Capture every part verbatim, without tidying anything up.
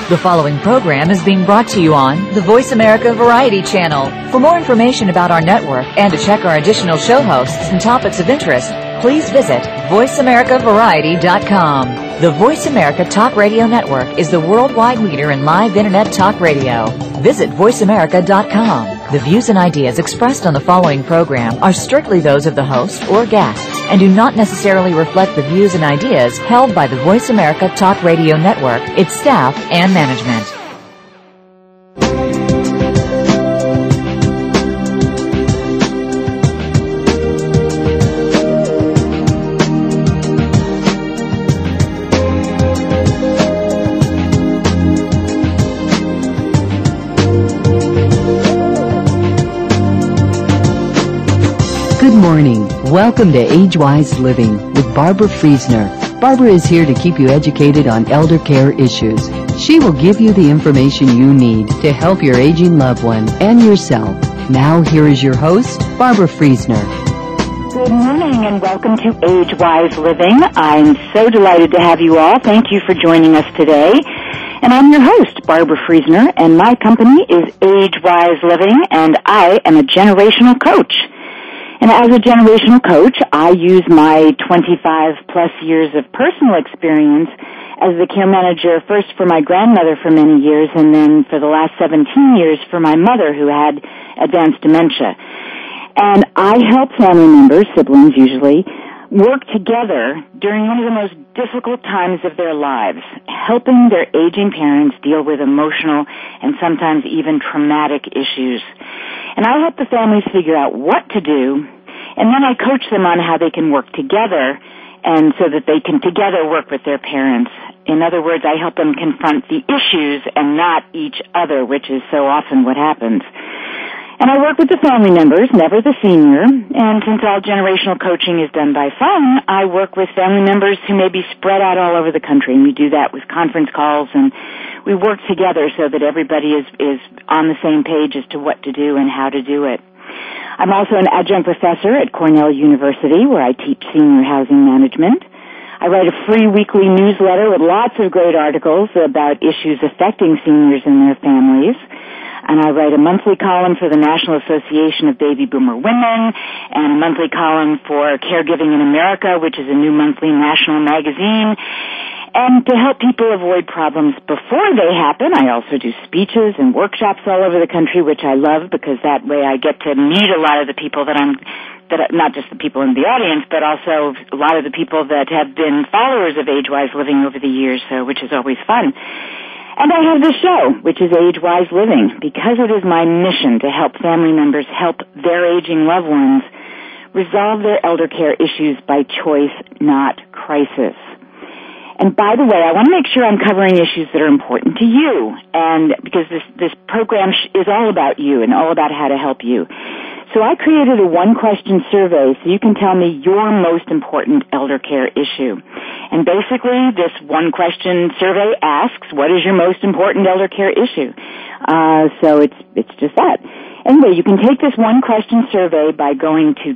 The following program is being brought to you on the Voice America Variety Channel. For more information about our network and to check our additional show hosts and topics of interest, please visit voice america variety dot com. The Voice America Talk Radio Network is the worldwide leader in live Internet talk radio. Visit voice america dot com. The views and ideas expressed on the following program are strictly those of the host or guests and do not necessarily reflect the views and ideas held by the Voice America Talk Radio Network, its staff, and management. Good morning. Welcome to Age-Wise Living with Barbara Friesner. Barbara is here to keep you educated on elder care issues. She will give you the information you need to help your aging loved one and yourself. Now, here is your host, Barbara Friesner. Good morning and welcome to Age-Wise Living. I'm so delighted to have you all. Thank you for joining us today. And I'm your host, Barbara Friesner, and my company is Age-Wise Living, and I am a generational coach. And as a generational coach, I use my twenty-five plus years of personal experience as the care manager, first for my grandmother for many years, and then for the last seventeen years for my mother who had advanced dementia. And I help family members, siblings usually, work together during one of the most difficult times of their lives, helping their aging parents deal with emotional and sometimes even traumatic issues. And I help the families figure out what to do, and then I coach them on how they can work together and so that they can together work with their parents. In other words, I help them confront the issues and not each other, which is so often what happens. And I work with the family members, never the senior, and since all generational coaching is done by phone, I work with family members who may be spread out all over the country, and we do that with conference calls, and we work together so that everybody is, is on the same page as to what to do and how to do it. I'm also an adjunct professor at Cornell University, where I teach senior housing management. I write a free weekly newsletter with lots of great articles about issues affecting seniors and their families. And I write a monthly column for the National Association of Baby Boomer Women and a monthly column for Caregiving in America, which is a new monthly national magazine. And to help people avoid problems before they happen, I also do speeches and workshops all over the country, which I love because that way I get to meet a lot of the people that I'm, that not just the people in the audience, but also a lot of the people that have been followers of Age-Wise Living over the years, so which is always fun. And I have this show, which is Age-Wise Living, because it is my mission to help family members help their aging loved ones resolve their elder care issues by choice, not crisis. And by the way, I want to make sure I'm covering issues that are important to you, and because this, this program is all about you and all about how to help you. So I created a one-question survey so you can tell me your most important elder care issue. And basically, this one-question survey asks, what is your most important elder care issue? Uh, so it's it's just that. Anyway, you can take this one-question survey by going to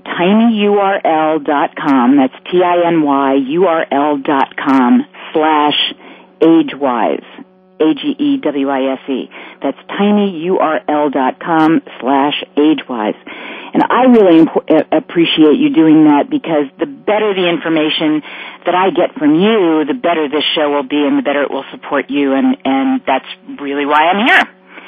tinyurl dot com, that's T I N Y U R L dot com, slash agewise, A G E W I S E. That's tinyurl dot com slash agewise. And I really imp- appreciate you doing that because the better the information that I get from you, the better this show will be and the better it will support you, and, and that's really why I'm here.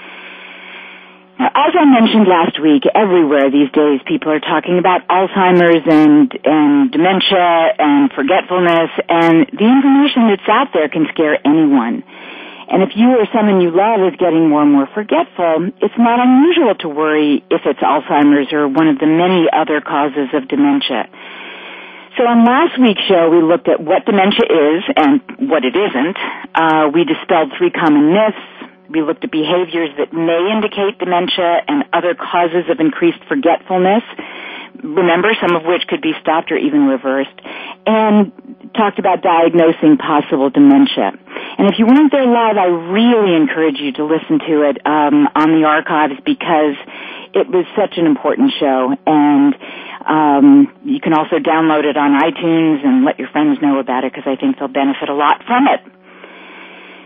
Now, as I mentioned last week, everywhere these days people are talking about Alzheimer's and, and dementia and forgetfulness, and the information that's out there can scare anyone. And if you or someone you love is getting more and more forgetful, it's not unusual to worry if it's Alzheimer's or one of the many other causes of dementia. So on last week's show, we looked at what dementia is and what it isn't. Uh, we dispelled three common myths. We looked at behaviors that may indicate dementia and other causes of increased forgetfulness. Remember, some of which could be stopped or even reversed. And talked about diagnosing possible dementia. And if you weren't there live, I really encourage you to listen to it um, on the archives because it was such an important show. And um, you can also download it on iTunes and let your friends know about it because I think they'll benefit a lot from it.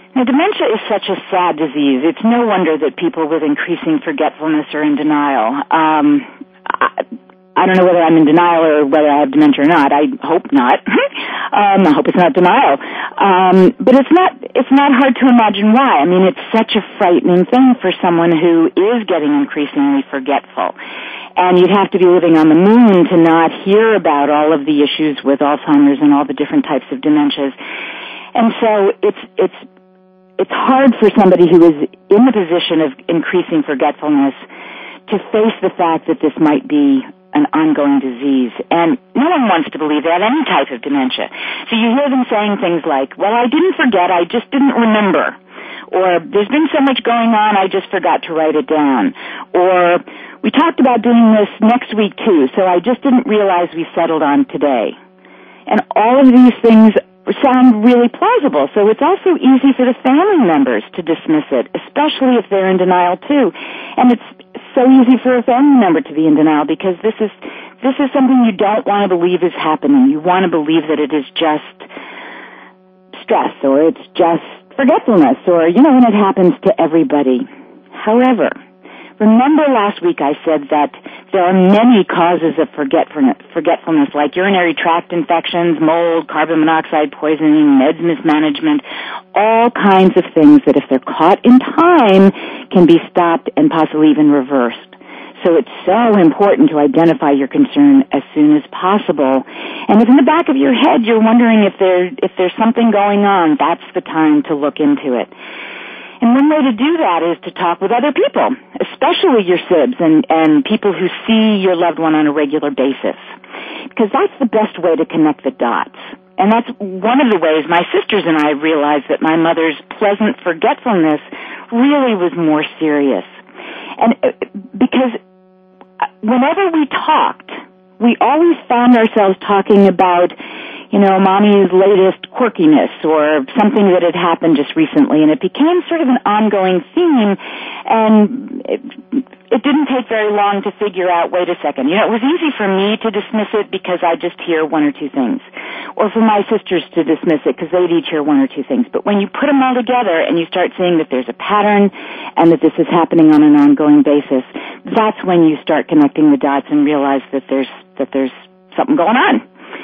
Now, dementia is such a sad disease. It's no wonder that people with increasing forgetfulness are in denial. Um, I, I don't know whether I'm in denial or whether I have dementia or not. I hope not. um, I hope it's not denial. Um, but it's not, it's not hard to imagine why. I mean, it's such a frightening thing for someone who is getting increasingly forgetful. And you'd have to be living on the moon to not hear about all of the issues with Alzheimer's and all the different types of dementias. And so it's, it's, it's hard for somebody who is in the position of increasing forgetfulness to face the fact that this might be an ongoing disease. And no one wants to believe that, any type of dementia. So you hear them saying things like, well, I didn't forget, I just didn't remember. Or there's been so much going on, I just forgot to write it down. Or we talked about doing this next week too, so I just didn't realize we settled on today. And all of these things sound really plausible, so it's also easy for the family members to dismiss it, especially if they're in denial too. And it's so easy for a family member to be in denial because this is this is something you don't want to believe is happening. You want to believe that it is just stress or it's just forgetfulness or, you know, when it happens to everybody. However, remember last week I said that there are many causes of forgetfulness, forgetfulness like urinary tract infections, mold, carbon monoxide poisoning, meds mismanagement, all kinds of things that if they're caught in time can be stopped and possibly even reversed. So it's so important to identify your concern as soon as possible. And if in the back of your head you're wondering if there if there's something going on, that's the time to look into it. And one way to do that is to talk with other people, especially your sibs and, and people who see your loved one on a regular basis. Because that's the best way to connect the dots. And that's one of the ways my sisters and I realized that my mother's pleasant forgetfulness really was more serious. And because whenever we talked, we always found ourselves talking about, you know, mommy's latest quirkiness or something that had happened just recently, and it became sort of an ongoing theme, and it, it didn't take very long to figure out, wait a second, you know, it was easy for me to dismiss it because I just hear one or two things, or for my sisters to dismiss it because they'd each hear one or two things. But when you put them all together and you start seeing that there's a pattern and that this is happening on an ongoing basis, that's when you start connecting the dots and realize that there's, that there's something going on.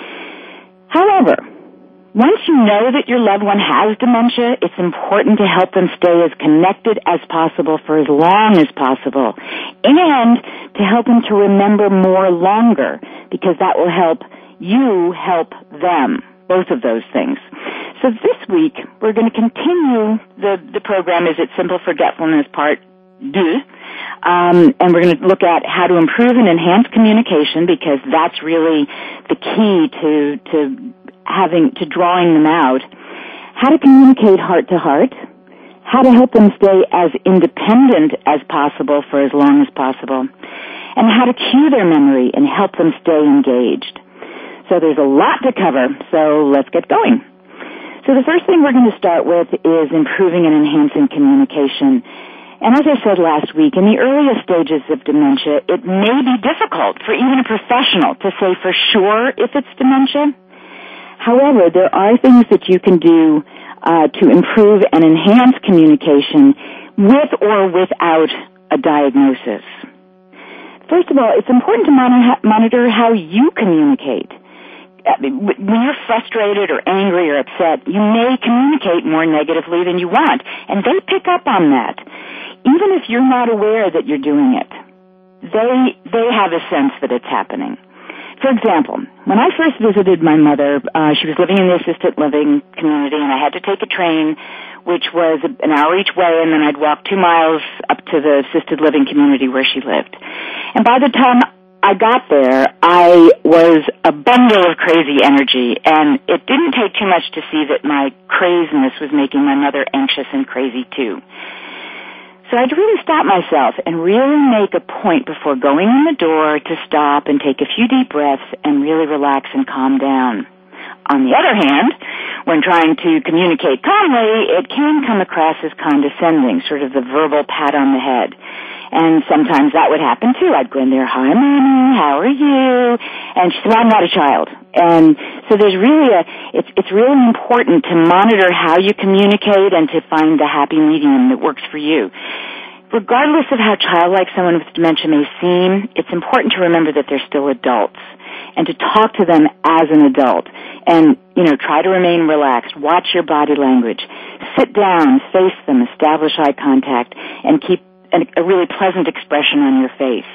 However, once you know that your loved one has dementia, it's important to help them stay as connected as possible for as long as possible, and to help them to remember more longer, because that will help you help them, both of those things. So this week, we're going to continue the, the program, Is It Simple Forgetfulness Part two, um, and we're going to look at how to improve and enhance communication, because that's really the key to to having to drawing them out. How to communicate heart to heart, how to help them stay as independent as possible for as long as possible, and how to cue their memory and help them stay engaged. So there's a lot to cover, so let's get going. So the first thing we're going to start with is improving and enhancing communication. And as I said last week, in the earliest stages of dementia, it may be difficult for even a professional to say for sure if it's dementia. However, there are things that you can do uh, to improve and enhance communication with or without a diagnosis. First of all, it's important to monitor how you communicate. When you're frustrated or angry or upset, you may communicate more negatively than you want, and they pick up on that. Even if you're not aware that you're doing it, they they have a sense that it's happening. For example, when I first visited my mother, uh, she was living in the assisted living community, and I had to take a train, which was an hour each way, and then I'd walk two miles up to the assisted living community where she lived. And by the time I got there, I was a bundle of crazy energy, and it didn't take too much to see that my craziness was making my mother anxious and crazy too. So I'd really stop myself and really make a point before going in the door to stop and take a few deep breaths and really relax and calm down. On the other hand, when trying to communicate calmly, it can come across as condescending, sort of the verbal pat on the head. And sometimes that would happen too. I'd go in there, hi Mommy, how are you? And she said, well, I'm not a child. And so there's really a, it's, it's really important to monitor how you communicate and to find the happy medium that works for you. Regardless of how childlike someone with dementia may seem, it's important to remember that they're still adults and to talk to them as an adult. And, you know, try to remain relaxed. Watch your body language. Sit down, face them, establish eye contact, and keep a really pleasant expression on your face.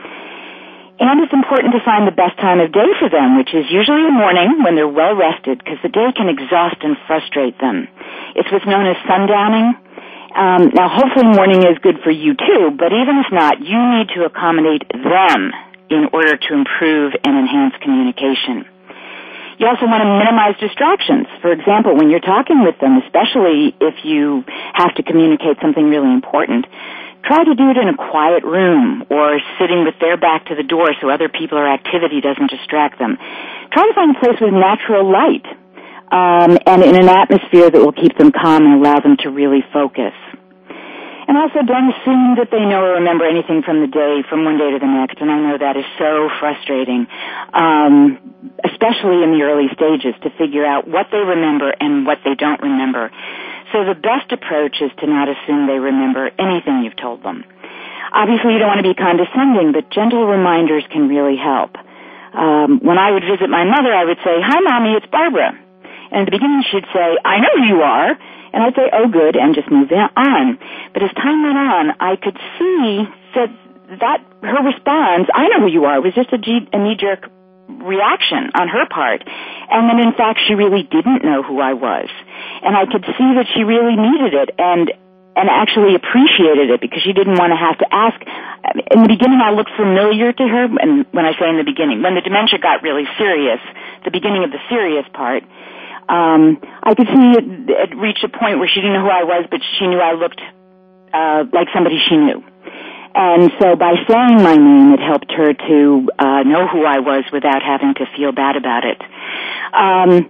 And it's important to find the best time of day for them, which is usually the morning when they're well rested, because the day can exhaust and frustrate them. It's what's known as sundowning. Um, now, hopefully morning is good for you too, but even if not, you need to accommodate them in order to improve and enhance communication. You also want to minimize distractions. For example, when you're talking with them, especially if you have to communicate something really important, try to do it in a quiet room or sitting with their back to the door so other people or activity doesn't distract them. Try to find a place with natural light um, and in an atmosphere that will keep them calm and allow them to really focus. And also don't assume that they know or remember anything from the day, from one day to the next, and I know that is so frustrating, um, especially in the early stages, to figure out what they remember and what they don't remember. So the best approach is to not assume they remember anything you've told them. Obviously, you don't want to be condescending, but gentle reminders can really help. Um, when I would visit my mother, I would say, hi, Mommy, it's Barbara. And at the beginning, she'd say, I know who you are. And I'd say, oh, good, and just move on. But as time went on, I could see that that her response, I know who you are, was just a, G- a knee-jerk reaction on her part. And then, in fact, she really didn't know who I was. And I could see that she really needed it and and actually appreciated it because she didn't want to have to ask. In the beginning, I looked familiar to her, and when I say in the beginning, when the dementia got really serious, the beginning of the serious part, um, I could see it, it reached a point where she didn't know who I was, but she knew I looked uh, like somebody she knew. And so by saying my name, it helped her to uh, know who I was without having to feel bad about it. Um,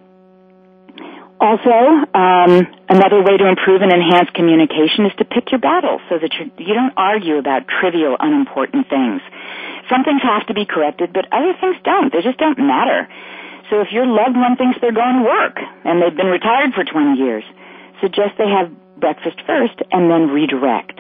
Also, um, another way to improve and enhance communication is to pick your battles so that you're, you don't argue about trivial, unimportant things. Some things have to be corrected, but other things don't. They just don't matter. So if your loved one thinks they're going to work and they've been retired for twenty years, suggest they have breakfast first and then redirect.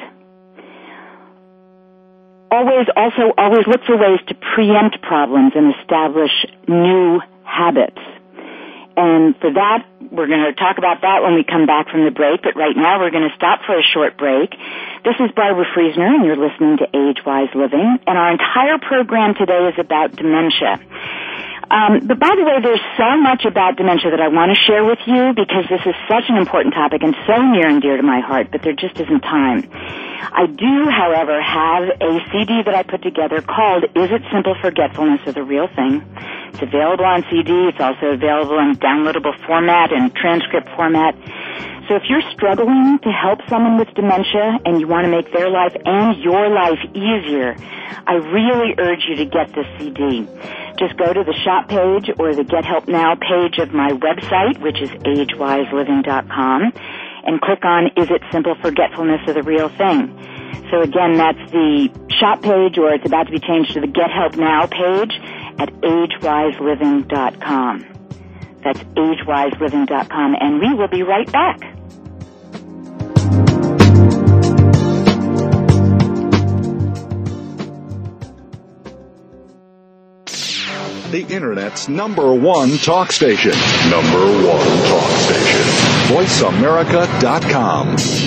Always, also, always look for ways to preempt problems and establish new habits. And for that, we're going to talk about that when we come back from the break, but right now we're going to stop for a short break. This is Barbara Friesner, and you're listening to Age-Wise Living, and our entire program today is about dementia. Um, but by the way, there's so much about dementia that I want to share with you because this is such an important topic and so near and dear to my heart, but there just isn't time. I do, however, have a C D that I put together called Is It Simple Forgetfulness of the Real Thing? It's available on C D. It's also available in downloadable format and transcript format. So if you're struggling to help someone with dementia and you want to make their life and your life easier, I really urge you to get this C D. Just go to the shop page or the Get Help Now page of my website, which is age wise living dot com, and click on Is It Simple Forgetfulness of the Real Thing? So again, that's the shop page, or it's about to be changed to the Get Help Now page at age wise living dot com. That's age wise living dot com, and we will be right back. The Internet's number one talk station. Number one talk station. voice america dot com.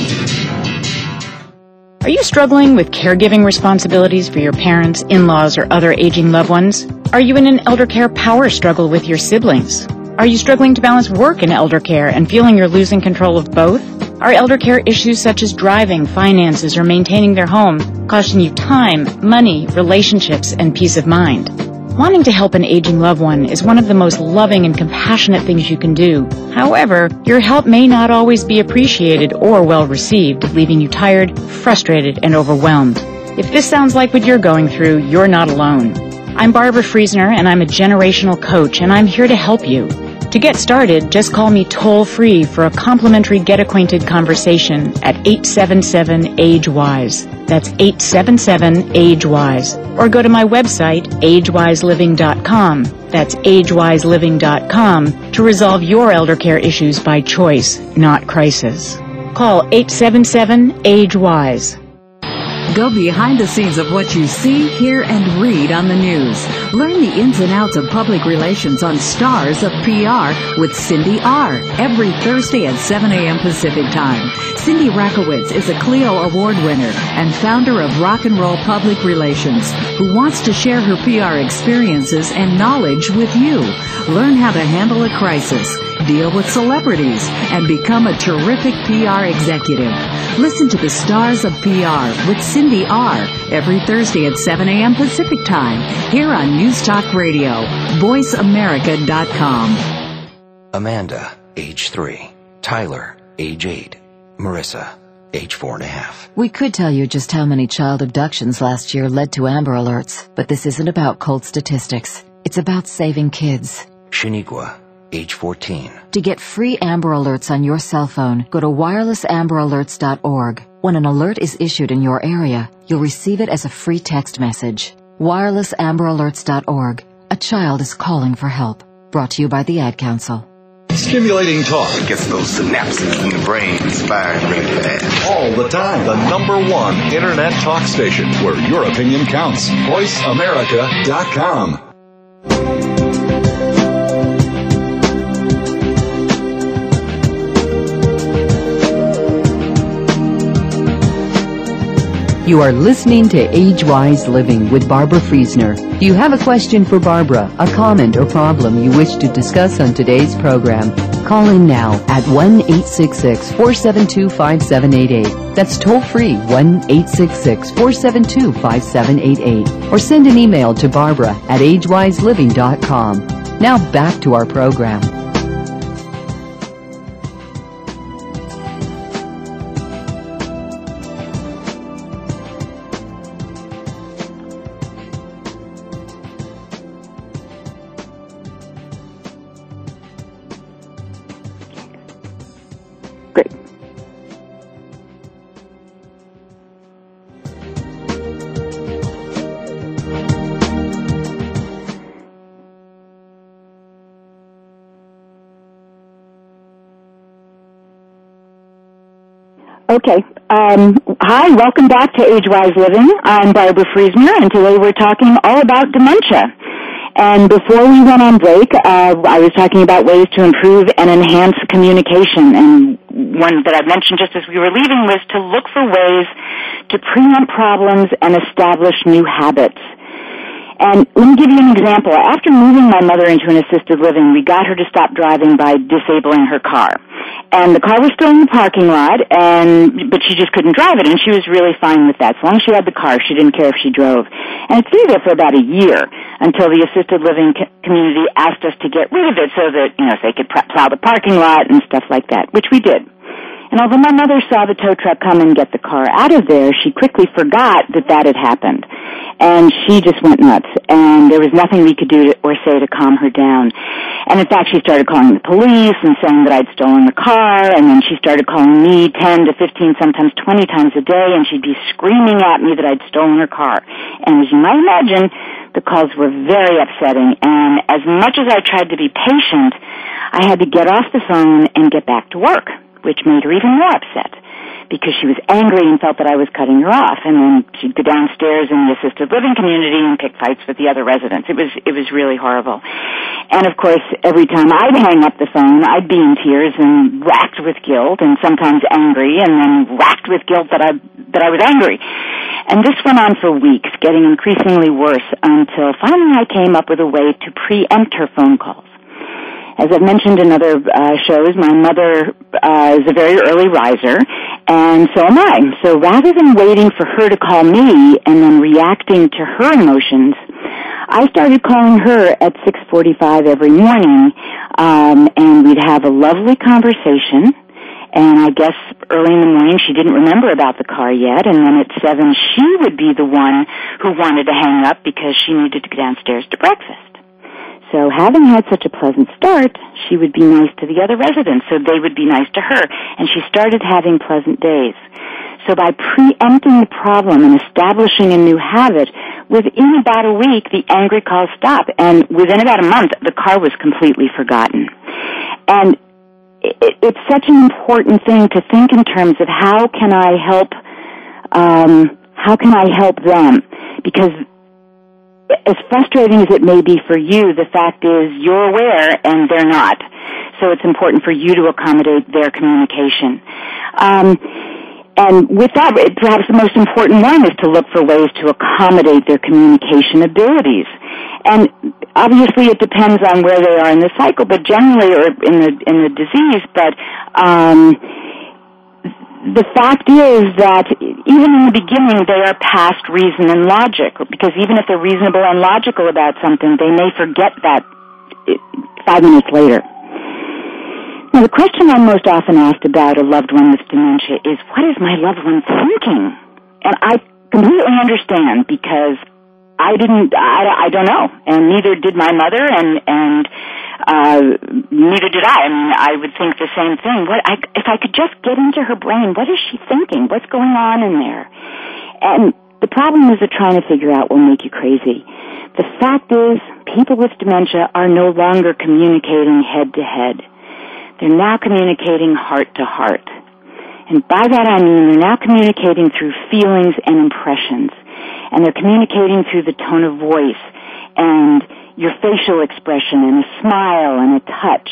Are you struggling with caregiving responsibilities for your parents, in-laws, or other aging loved ones? Are you in an elder care power struggle with your siblings? Are you struggling to balance work and elder care and feeling you're losing control of both? Are elder care issues such as driving, finances, or maintaining their home costing you time, money, relationships, and peace of mind? Wanting to help an aging loved one is one of the most loving and compassionate things you can do. However, your help may not always be appreciated or well received, leaving you tired, frustrated, and overwhelmed. If this sounds like what you're going through, you're not alone. I'm Barbara Friesner, and I'm a generational coach, and I'm here to help you. To get started, just call me toll-free for a complimentary Get Acquainted conversation at eight seven seven, A G E, W I S E. That's eight seven seven, age wise. Or go to my website, age wise living dot com. That's age wise living dot com to resolve your elder care issues by choice, not crisis. Call eight seven seven, age wise. Go behind the scenes of what you see, hear, and read on the news. Learn the ins and outs of public relations on Stars of P R with Cindy R. every Thursday at seven a.m. Pacific Time. Cindy Rakowitz is a Clio Award winner and founder of Rock and Roll Public Relations, who wants to share her P R experiences and knowledge with you. Learn how to handle a crisis, deal with celebrities, and become a terrific P R executive. Listen to the Stars of P R with Cindy R. every Thursday at seven a.m. Pacific Time here on News Talk Radio, voice america dot com. Amanda, age three. Tyler, age eight. Marissa, age four and a half. We could tell you just how many child abductions last year led to Amber Alerts, but this isn't about cold statistics. It's about saving kids. Shaniqua, age fourteen. To get free Amber Alerts on your cell phone, go to wireless amber alerts dot org. When an alert is issued in your area, you'll receive it as a free text message. wireless amber alerts dot org. A child is calling for help. Brought to you by the Ad Council. Stimulating talk. Gets those synapses in the brain inspired really fast. All the time. The number one internet talk station where your opinion counts. voice america dot com. You are listening to Age-Wise Living with Barbara Friesner. Do you have a question for Barbara, a comment or problem you wish to discuss on today's program? Call in now at one eight six six, four seven two, five seven eight eight. That's toll-free, one eight six six, four seven two, five seven eight eight. Or send an email to Barbara at age wise living dot com. Now back to our program. Okay. Um, hi, welcome back to Age-Wise Living. I'm Barbara Friesner, and today we're talking all about dementia. And before we went on break, uh, I was talking about ways to improve and enhance communication. And one that I mentioned just as we were leaving was to look for ways to preempt problems and establish new habits. And let me give you an example. After moving my mother into an assisted living, we got her to stop driving by disabling her car. And the car was still in the parking lot, and but she just couldn't drive it, and she was really fine with that. So long as she had the car, she didn't care if she drove. And it stayed there for about a year until the assisted living co- community asked us to get rid of it so that, you know, so they could plow the parking lot and stuff like that, which we did. And although my mother saw the tow truck come and get the car out of there, she quickly forgot that that had happened. And she just went nuts, and there was nothing we could do to, or say to calm her down. And in fact, she started calling the police and saying that I'd stolen the car, and then she started calling me ten to fifteen, sometimes twenty times a day, and she'd be screaming at me that I'd stolen her car. And as you might imagine, the calls were very upsetting, and as much as I tried to be patient, I had to get off the phone and get back to work, which made her even more upset, because she was angry and felt that I was cutting her off. And then she'd go downstairs in the assisted living community and pick fights with the other residents. It was it was really horrible. And of course, every time I'd hang up the phone, I'd be in tears and racked with guilt, and sometimes angry, and then racked with guilt that I that I was angry. And this went on for weeks, getting increasingly worse, until finally I came up with a way to preempt her phone calls. As I've mentioned in other uh, shows, my mother uh, is a very early riser, and so am I. So rather than waiting for her to call me and then reacting to her emotions, I started calling her at six forty-five every morning, um, and we'd have a lovely conversation. And I guess early in the morning she didn't remember about the car yet, and then at seven she would be the one who wanted to hang up because she needed to go downstairs to breakfast. So having had such a pleasant start, she would be nice to the other residents, so they would be nice to her. And she started having pleasant days. So by preempting the problem and establishing a new habit, within about a week, the angry calls stop. And within about a month, the car was completely forgotten. And it, it's such an important thing to think in terms of how can I help, um, how can I help them? Because as frustrating as it may be for you, the fact is you're aware and they're not. So it's important for you to accommodate their communication. Um, and with that, perhaps the most important one is to look for ways to accommodate their communication abilities. And obviously it depends on where they are in the cycle, but generally, or in the, in the disease, but, um, the fact is that even in the beginning, they are past reason and logic, because even if they're reasonable and logical about something, they may forget that five minutes later. Now, the question I'm most often asked about a loved one with dementia is, what is my loved one thinking? And I completely understand, because I didn't, I, I don't know, and neither did my mother, and, and, uh, neither did I. I mean, I would think the same thing. What, I, if I could just get into her brain, what is she thinking? What's going on in there? And the problem is that trying to figure out will make you crazy. The fact is, people with dementia are no longer communicating head to head. They're now communicating heart to heart. And by that I mean they're now communicating through feelings and impressions. And they're communicating through the tone of voice and your facial expression and a smile and a touch.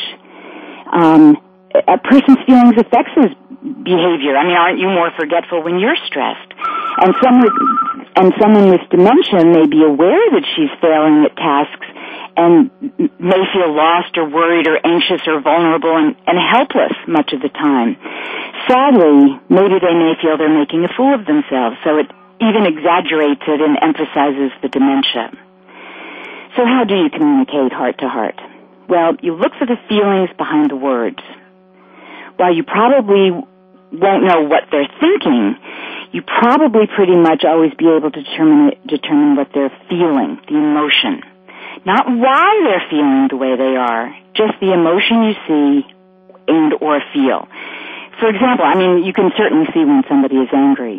Um, a person's feelings affects his behavior. I mean, aren't you more forgetful when you're stressed? And some with, and someone with dementia may be aware that she's failing at tasks and may feel lost or worried or anxious or vulnerable and, and helpless much of the time. Sadly, maybe they may feel they're making a fool of themselves, so it even exaggerates it and emphasizes the dementia. So how do you communicate heart to heart? Well, you look for the feelings behind the words. While you probably won't know what they're thinking, you probably pretty much always be able to determine, determine what they're feeling, the emotion. Not why they're feeling the way they are, just the emotion you see and or feel. For example, I mean, you can certainly see when somebody is angry.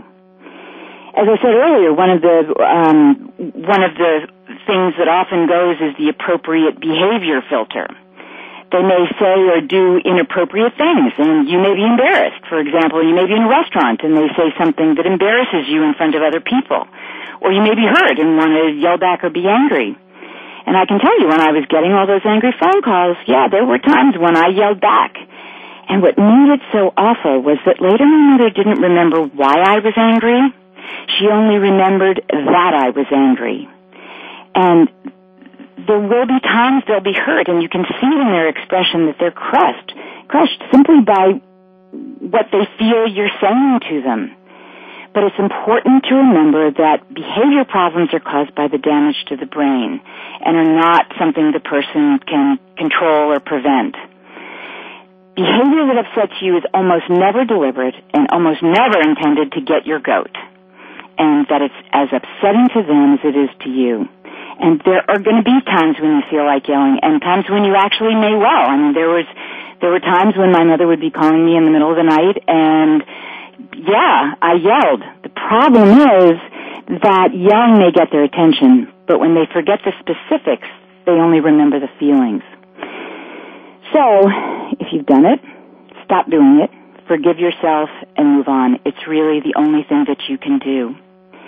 As I said earlier, one of the um, one of the things that often goes is the appropriate behavior filter. They may say or do inappropriate things, and you may be embarrassed. For example, you may be in a restaurant, and they say something that embarrasses you in front of other people. Or you may be hurt and want to yell back or be angry. And I can tell you, when I was getting all those angry phone calls, yeah, there were times when I yelled back. And what made it so awful was that later my mother didn't remember why I was angry. She only remembered that I was angry. And there will be times they'll be hurt, and you can see it in their expression that they're crushed, crushed simply by what they feel you're saying to them. But it's important to remember that behavior problems are caused by the damage to the brain and are not something the person can control or prevent. Behavior that upsets you is almost never deliberate and almost never intended to get your goat, and that it's as upsetting to them as it is to you. And there are going to be times when you feel like yelling, and times when you actually may well. I mean, there was there were times when my mother would be calling me in the middle of the night, and yeah, I yelled. The problem is that yelling may get their attention, but when they forget the specifics, they only remember the feelings. So, if you've done it, stop doing it, forgive yourself, and move on. It's really the only thing that you can do.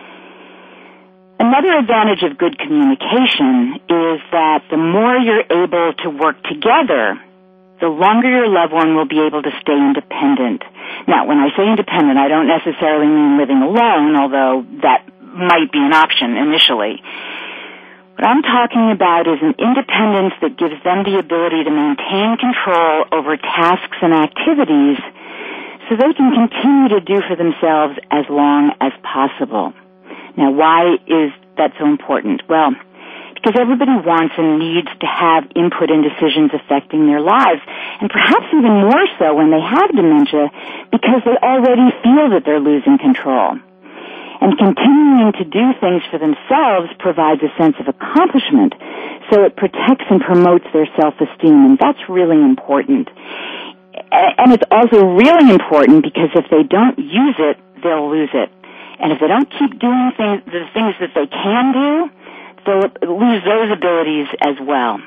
Another advantage of good communication is that the more you're able to work together, the longer your loved one will be able to stay independent. Now, when I say independent, I don't necessarily mean living alone, although that might be an option initially. What I'm talking about is an independence that gives them the ability to maintain control over tasks and activities so they can continue to do for themselves as long as possible. Now, why is that so important? Well, because everybody wants and needs to have input in decisions affecting their lives, and perhaps even more so when they have dementia, because they already feel that they're losing control. And continuing to do things for themselves provides a sense of accomplishment, so it protects and promotes their self-esteem, and that's really important. And it's also really important because if they don't use it, they'll lose it. And if they don't keep doing things, the things that they can do, they'll lose those abilities as well.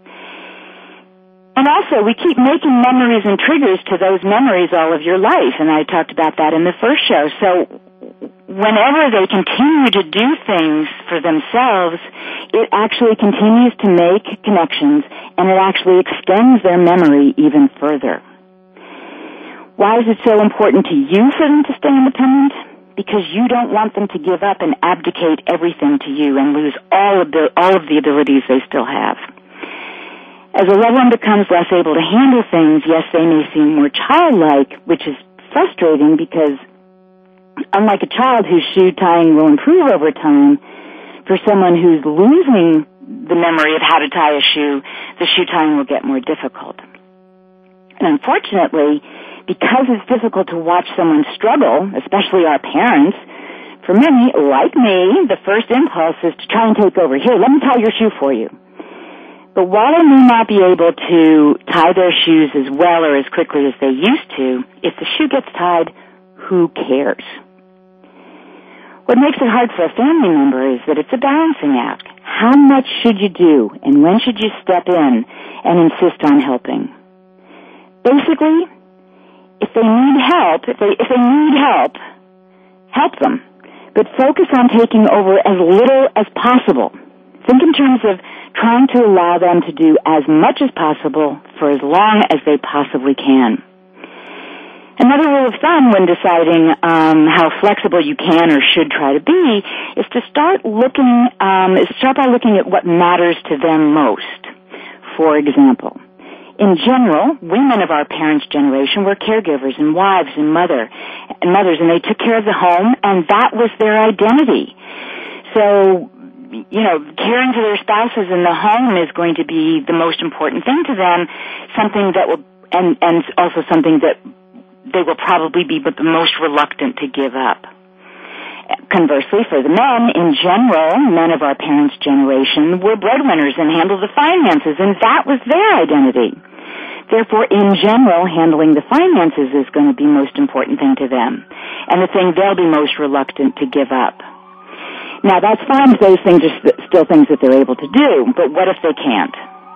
And also, we keep making memories and triggers to those memories all of your life, and I talked about that in the first show. So whenever they continue to do things for themselves, it actually continues to make connections, and it actually extends their memory even further. Why is it so important to you for them to stay independent? Because you don't want them to give up and abdicate everything to you and lose all of the, all of the abilities they still have. As a loved one becomes less able to handle things, yes, they may seem more childlike, which is frustrating because unlike a child whose shoe tying will improve over time, for someone who's losing the memory of how to tie a shoe, the shoe tying will get more difficult. And unfortunately, because it's difficult to watch someone struggle, especially our parents, for many, like me, the first impulse is to try and take over. Here, let me tie your shoe for you. But while they may not be able to tie their shoes as well or as quickly as they used to, if the shoe gets tied, who cares? What makes it hard for a family member is that it's a balancing act. How much should you do, and when should you step in and insist on helping? Basically, if they need help, if they, if they need help, help them. But focus on taking over as little as possible. Think in terms of trying to allow them to do as much as possible for as long as they possibly can. Another rule of thumb when deciding um, how flexible you can or should try to be is to start looking, um, is start by looking at what matters to them most. For example, in general, women of our parents' generation were caregivers and wives and mother and mothers, and they took care of the home, and that was their identity. So, you know, caring for their spouses in the home is going to be the most important thing to them, something that will, and, and also something that they will probably be but the most reluctant to give up. Conversely, for the men, in general, men of our parents' generation were breadwinners and handled the finances, and that was their identity. Therefore, in general, handling the finances is going to be the most important thing to them, and the thing they'll be most reluctant to give up. Now, that's fine if those things are st- still things that they're able to do, but what if they can't?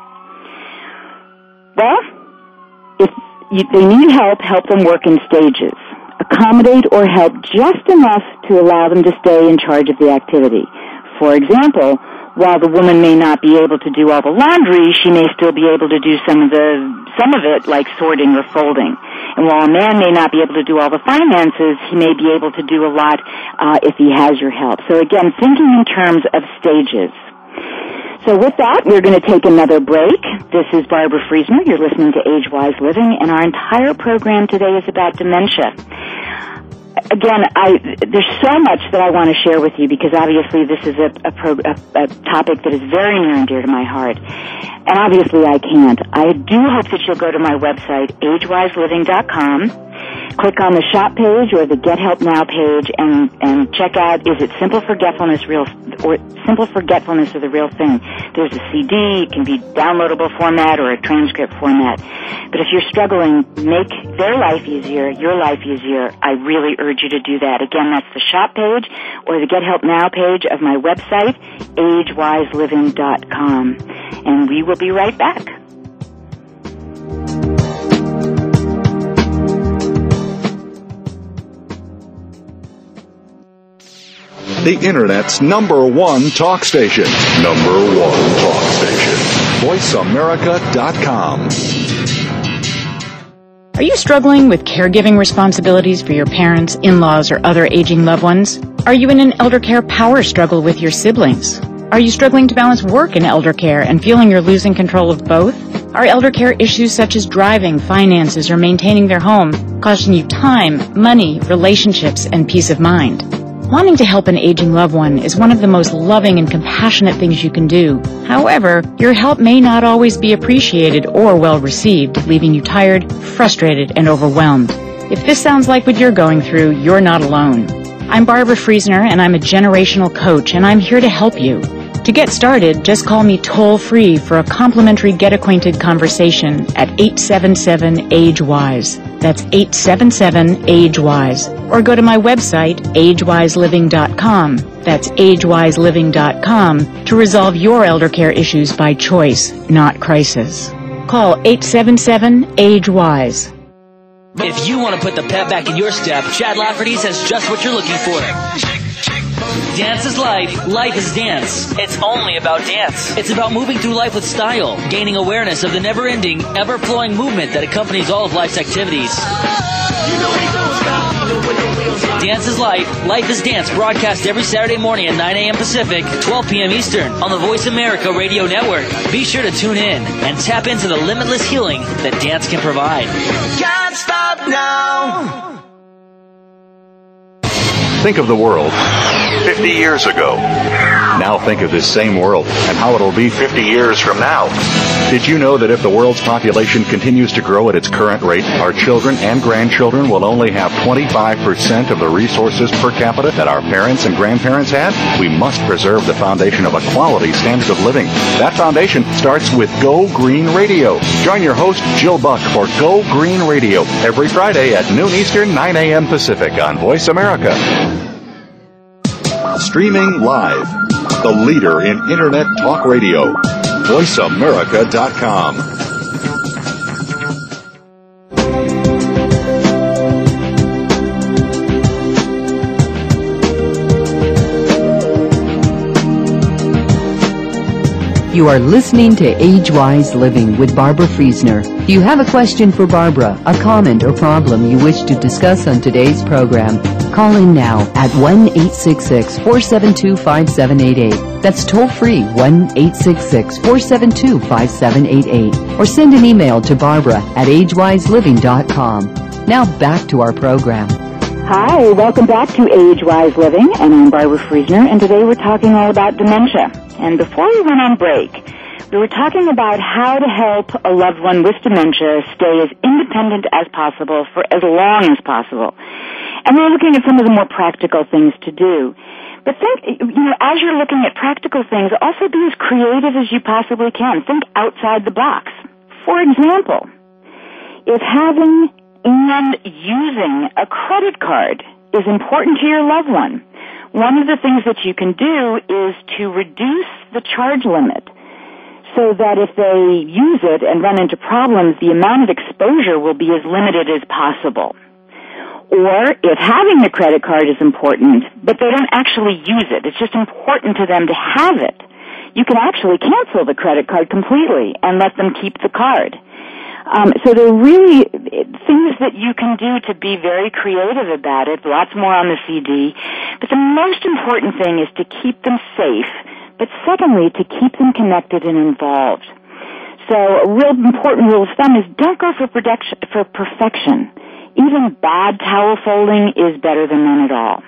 Well, if you, they need help, help them work in stages. Accommodate or help just enough to allow them to stay in charge of the activity. For example, while the woman may not be able to do all the laundry, she may still be able to do some of the some of it, like sorting or folding. And while a man may not be able to do all the finances, he may be able to do a lot uh, if he has your help. So again, thinking in terms of stages. So with that, we're going to take another break. This is Barbara Friesner. You're listening to Age-Wise Living, and our entire program today is about dementia. Again, I, there's so much that I want to share with you because obviously this is a, a, pro, a, a topic that is very near and dear to my heart. And obviously I can't. I do hope that you'll go to my website, age wise living dot com, click on the shop page or the Get Help Now page and, and check out, is it Simple Forgetfulness real, or Simple Forgetfulness or the Real Thing? There's a C D, it can be downloadable format or a transcript format. But if you're struggling, make their life easier, your life easier, I really urge you to do that. Again, that's the shop page or the Get Help Now page of my website, age wise living dot com. And we will be right back. The Internet's number one talk station. Number one talk station. voice america dot com. Are you struggling with caregiving responsibilities for your parents, in-laws, or other aging loved ones? Are you in an elder care power struggle with your siblings? Are you struggling to balance work and elder care and feeling you're losing control of both? Are elder care issues such as driving, finances, or maintaining their home costing you time, money, relationships, and peace of mind? Wanting to help an aging loved one is one of the most loving and compassionate things you can do. However, your help may not always be appreciated or well received, leaving you tired, frustrated, and overwhelmed. If this sounds like what you're going through, you're not alone. I'm Barbara Friesner, and I'm a generational coach, and I'm here to help you. To get started, just call me toll-free for a complimentary Get Acquainted conversation at eight seven seven, A G E-W I S E. That's eight seven seven, age wise. Or go to my website, age wise living dot com. That's age wise living dot com to resolve your elder care issues by choice, not crisis. Call eight seven seven, age wise. If you want to put the pep back in your step, Chad Lafferty's has just what you're looking for. Dance is life, life is dance. It's only about dance. It's about moving through life with style, gaining awareness of the never-ending, ever-flowing movement that accompanies all of life's activities. Dance is life, life is dance, broadcast every Saturday morning at nine a.m. Pacific, twelve p.m. Eastern on the Voice America Radio Network. Be sure to tune in and tap into the limitless healing that dance can provide. Can't stop now. Think of the world fifty years ago. Now think of this same world and how it'll be fifty years from now. Did you know that if the world's population continues to grow at its current rate, our children and grandchildren will only have twenty-five percent of the resources per capita that our parents and grandparents had? We must preserve the foundation of a quality standard of living. That foundation starts with Go Green Radio. Join your host, Jill Buck, for Go Green Radio every Friday at noon Eastern, nine a.m. Pacific on Voice America. Streaming live, the leader in Internet talk radio, voice america dot com. You are listening to Age-Wise Living with Barbara Friesner. If you have a question for Barbara, a comment or problem you wish to discuss on today's program, call in now at one eight six six, four seven two, five seven eight eight. That's toll free, one eight six six, four seven two, five seven eight eight. Or send an email to Barbara at age wise living dot com. Now back to our program. Hi, welcome back to Age Wise Living, and I'm Barbara Friesner, and today we're talking all about dementia. And before we went on break, we were talking about how to help a loved one with dementia stay as independent as possible for as long as possible. And we were looking at some of the more practical things to do. But think, you know, as you're looking at practical things, also be as creative as you possibly can. Think outside the box. For example, if having and using a credit card is important to your loved one, one of the things that you can do is to reduce the charge limit so that if they use it and run into problems, the amount of exposure will be as limited as possible. Or if having the credit card is important, but they don't actually use it, it's just important to them to have it, you can actually cancel the credit card completely and let them keep the card. Um, so there are really things that you can do to be very creative about it, lots more on the C D. But the most important thing is to keep them safe, but secondly, to keep them connected and involved. So a real important rule of thumb is don't go for, production, for perfection. Even bad towel folding is better than none at all.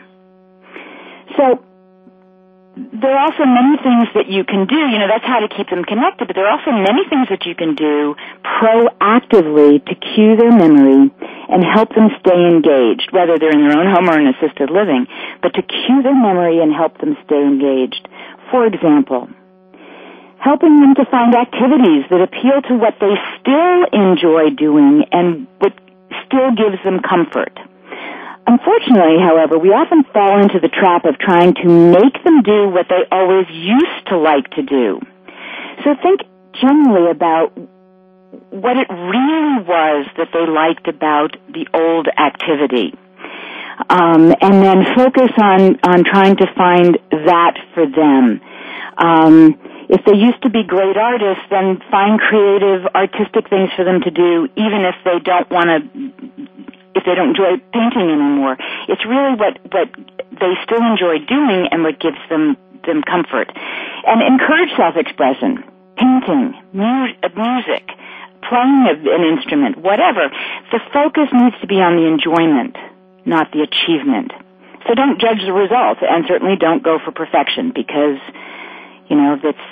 So there are also many things that you can do. You know, that's how to keep them connected, but there are also many things that you can do proactively to cue their memory and help them stay engaged, whether they're in their own home or in assisted living, but to cue their memory and help them stay engaged. For example, helping them to find activities that appeal to what they still enjoy doing and what still gives them comfort. Unfortunately, however, we often fall into the trap of trying to make them do what they always used to like to do. So think generally about what it really was that they liked about the old activity. Um, and then focus on, on trying to find that for them. Um, if they used to be great artists, then find creative, artistic things for them to do, even if they don't want to, if they don't enjoy painting anymore. It's really what, what they still enjoy doing and what gives them, them comfort. And encourage self-expression, painting, mu- music, playing an instrument, whatever. The focus needs to be on the enjoyment, not the achievement. So don't judge the results, and certainly don't go for perfection, because, you know, that's,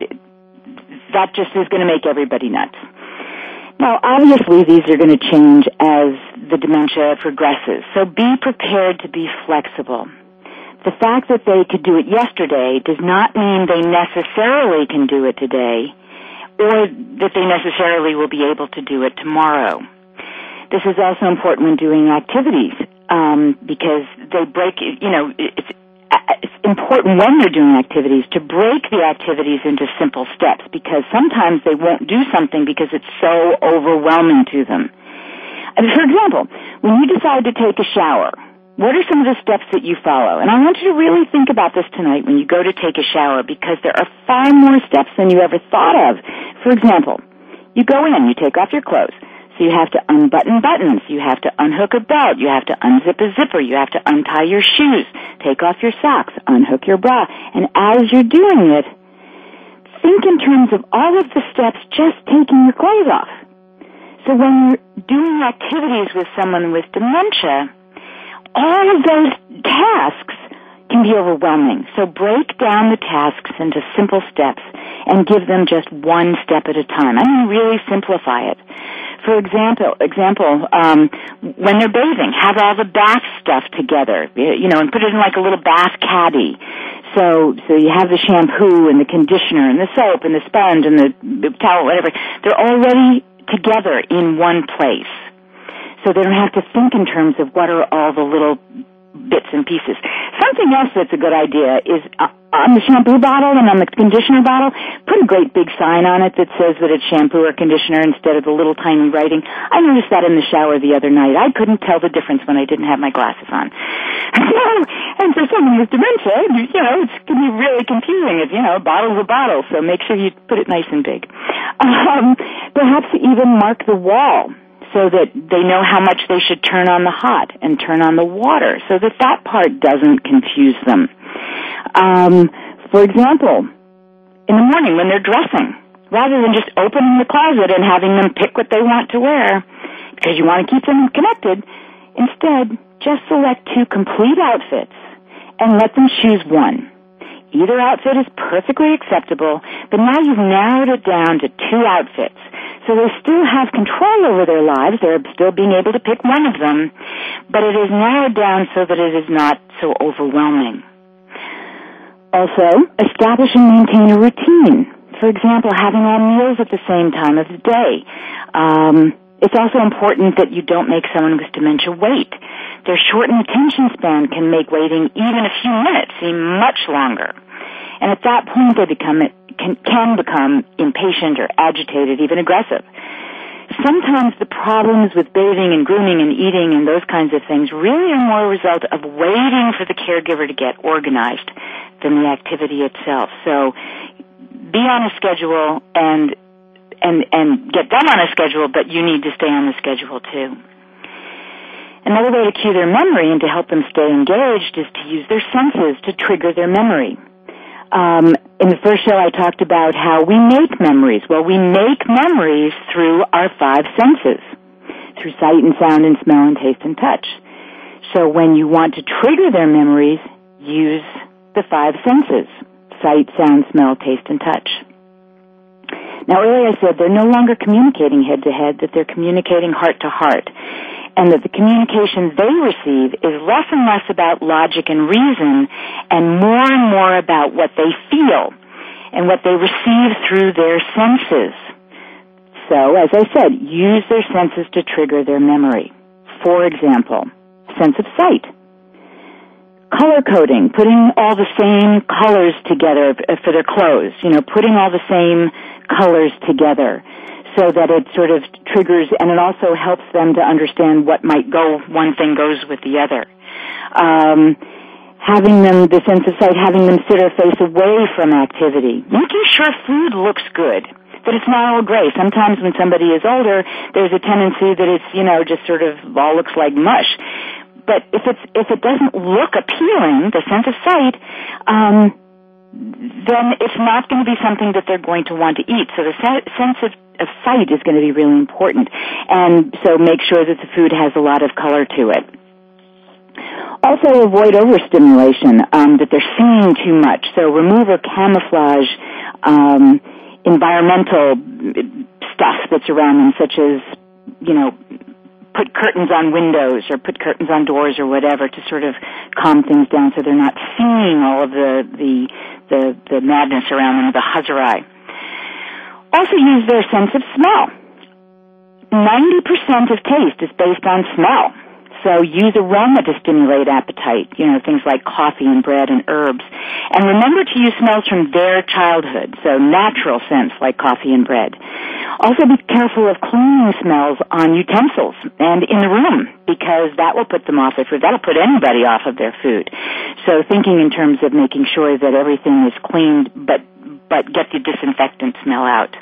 that just is going to make everybody nuts. Now, obviously, these are going to change as the dementia progresses, so be prepared to be flexible. The fact that they could do it yesterday does not mean they necessarily can do it today, or that they necessarily will be able to do it tomorrow. This is also important when doing activities, um, because they break, you know, it's, it's important when they're doing activities to break the activities into simple steps, because sometimes they won't do something because it's so overwhelming to them. And for example, when you decide to take a shower, what are some of the steps that you follow? And I want you to really think about this tonight when you go to take a shower, because there are far more steps than you ever thought of. For example, you go in, you take off your clothes. So you have to unbutton buttons, you have to unhook a belt, you have to unzip a zipper, you have to untie your shoes, take off your socks, unhook your bra. And as you're doing it, think in terms of all of the steps just taking your clothes off. So when you're doing activities with someone with dementia, all of those tasks can be overwhelming. So break down the tasks into simple steps and give them just one step at a time. I mean, really simplify it. For example, example, um, when they're bathing, have all the bath stuff together, you know, and put it in like a little bath caddy. So, so you have the shampoo and the conditioner and the soap and the sponge and the towel, whatever. They're already together in one place. So they don't have to think in terms of what are all the little bits and pieces. Something else that's a good idea is uh, on the shampoo bottle and on the conditioner bottle, put a great big sign on it that says that it's shampoo or conditioner instead of the little tiny writing. I noticed that in the shower the other night. I couldn't tell the difference when I didn't have my glasses on. And for someone with dementia, you know, it's going to be really confusing. It's, you know, bottle's a bottle, so make sure you put it nice and big. Um, perhaps even mark the wall, so that they know how much they should turn on the hot and turn on the water, so that that part doesn't confuse them. Um, for example, in the morning when they're dressing, rather than just opening the closet and having them pick what they want to wear, because you want to keep them connected, instead, just select two complete outfits and let them choose one. Either outfit is perfectly acceptable, but now you've narrowed it down to two outfits. So they still have control over their lives. They're still being able to pick one of them, but it is narrowed down so that it is not so overwhelming. Also, establish and maintain a routine. For example, having all meals at the same time of the day. Um, it's also important that you don't make someone with dementia wait. Their shortened attention span can make waiting even a few minutes seem much longer. And at that point, they become can, can become impatient or agitated, even aggressive. Sometimes the problems with bathing and grooming and eating and those kinds of things really are more a result of waiting for the caregiver to get organized than the activity itself. So be on a schedule and and and get them on a schedule, but you need to stay on the schedule too. Another way to cue their memory and to help them stay engaged is to use their senses to trigger their memory. Um, in the first show, I talked about how we make memories. Well, we make memories through our five senses, through sight and sound and smell and taste and touch. So when you want to trigger their memories, use the five senses, sight, sound, smell, taste, and touch. Now, earlier I said they're no longer communicating head-to-head, that they're communicating heart-to-heart, and that the communication they receive is less and less about logic and reason and more and more about what they feel and what they receive through their senses. So, as I said, use their senses to trigger their memory. For example, sense of sight. Color coding, putting all the same colors together for their clothes, you know, putting all the same colors together, so that it sort of triggers, and it also helps them to understand what might go, one thing goes with the other. Um, having them, the sense of sight, having them sit or face away from activity. Making sure food looks good, that it's not all gray. Sometimes when somebody is older, there's a tendency that it's, you know, just sort of all looks like mush. But if it's, if it doesn't look appealing, the sense of sight, um, then it's not going to be something that they're going to want to eat. So the se- sense of, of sight is going to be really important. And so make sure that the food has a lot of color to it. Also avoid overstimulation, um, that they're seeing too much. So remove or camouflage um, environmental stuff that's around them, such as, you know, put curtains on windows or put curtains on doors or whatever to sort of calm things down so they're not seeing all of the the the, the madness around them, the huzzarai. Also use their sense of smell. ninety percent of taste is based on smell. So use aroma to stimulate appetite, you know, things like coffee and bread and herbs. And remember to use smells from their childhood, so natural scents like coffee and bread. Also be careful of cleaning smells on utensils and in the room, because that will put them off their food. That'll put anybody off of their food. So thinking in terms of making sure that everything is cleaned, but, but get the disinfectant smell out.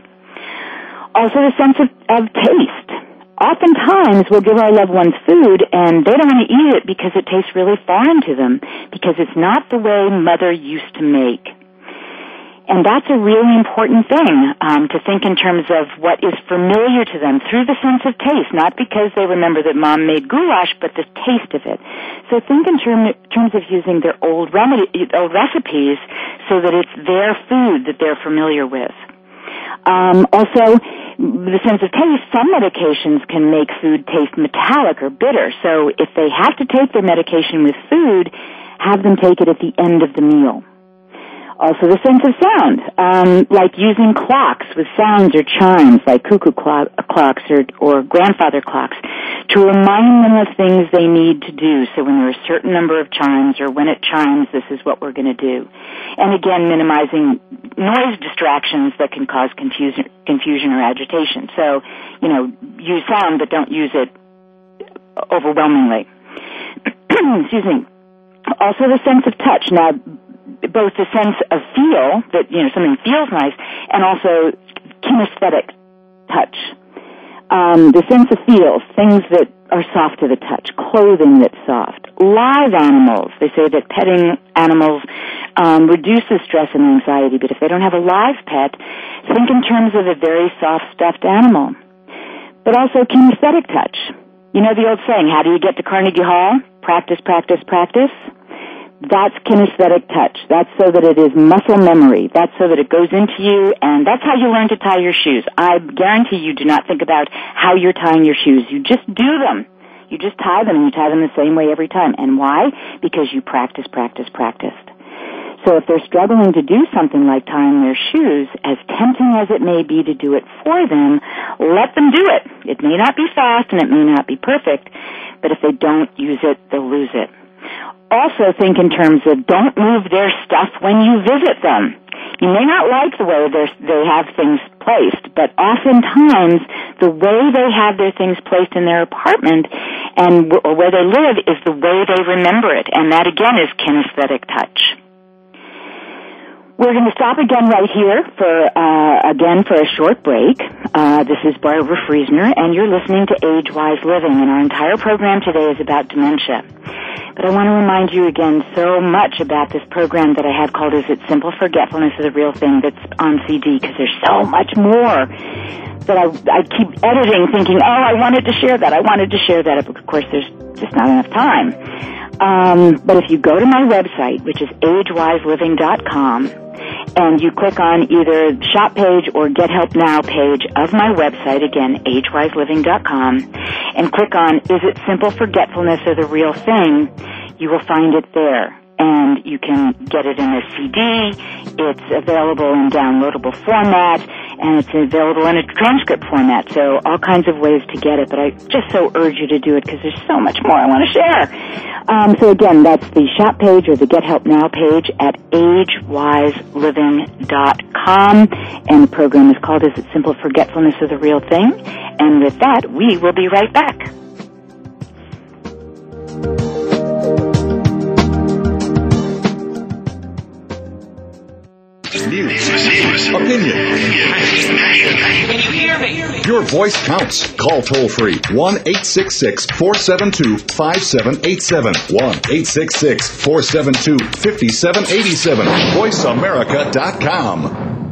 Also the sense of, of taste. Oftentimes, we'll give our loved ones food, and they don't want to eat it because it tastes really foreign to them, because it's not the way Mother used to make. And that's a really important thing, um, to think in terms of what is familiar to them through the sense of taste, not because they remember that Mom made goulash, but the taste of it. So think in term, terms of using their old, remedy, old recipes so that it's their food that they're familiar with. Um, also, the sense of taste, some medications can make food taste metallic or bitter. So if they have to take their medication with food, have them take it at the end of the meal. Also the sense of sound, um, like using clocks with sounds or chimes, like cuckoo clock, clocks or, or grandfather clocks, to remind them of things they need to do. So when there are a certain number of chimes, or when it chimes, this is what we're going to do. And again, minimizing noise distractions that can cause confusion, confusion or agitation. So, you know, use sound, but don't use it overwhelmingly. Excuse me. Also the sense of touch. Now, both the sense of feel, that, you know, something feels nice, and also kinesthetic touch. Um, the sense of feels, things that are soft to the touch, clothing that's soft. Live animals, they say that petting animals um, reduces stress and anxiety, but if they don't have a live pet, think in terms of a very soft stuffed animal. But also kinesthetic touch. You know the old saying, how do you get to Carnegie Hall? Practice, practice, practice. That's kinesthetic touch. That's so that it is muscle memory. That's so that it goes into you, and that's how you learn to tie your shoes. I guarantee you do not think about how you're tying your shoes. You just do them. You just tie them, and you tie them the same way every time. And why? Because you practice, practice, practiced. So if they're struggling to do something like tying their shoes, as tempting as it may be to do it for them, let them do it. It may not be fast, and it may not be perfect, but if they don't use it, they'll lose it. Also think in terms of don't move their stuff when you visit them. You may not like the way they have things placed, but oftentimes the way they have their things placed in their apartment and or where they live is the way they remember it, and that again is kinesthetic touch. We're going to stop again right here for, uh, again for a short break. Uh, this is Barbara Friesner, and you're listening to Age-Wise Living, and our entire program today is about dementia. But I want to remind you again so much about this program that I have called Is It Simple Forgetfulness of the Real Thing, that's on C D, because there's so much more that I, I keep editing thinking, oh, I wanted to share that, I wanted to share that, but of course there's just not enough time. Um, but if you go to my website, which is age wise living dot com, and you click on either Shop page or Get Help Now page of my website, again, age wise living dot com, and click on Is It Simple Forgetfulness or the Real Thing, you will find it there. And you can get it in a C D, it's available in downloadable format, and it's available in a transcript format, so all kinds of ways to get it, but I just so urge you to do it because there's so much more I want to share. Um, so again, that's the Shop page or the Get Help Now page at age wise living dot com, and the program is called Is It Simple Forgetfulness of the Real Thing? And with that, we will be right back. News, opinion. Can you hear me? Your voice counts. Call toll free one eight six six, four seven two, five seven eight seven. one eight six six, four seven two, five seven eight seven. voice america dot com.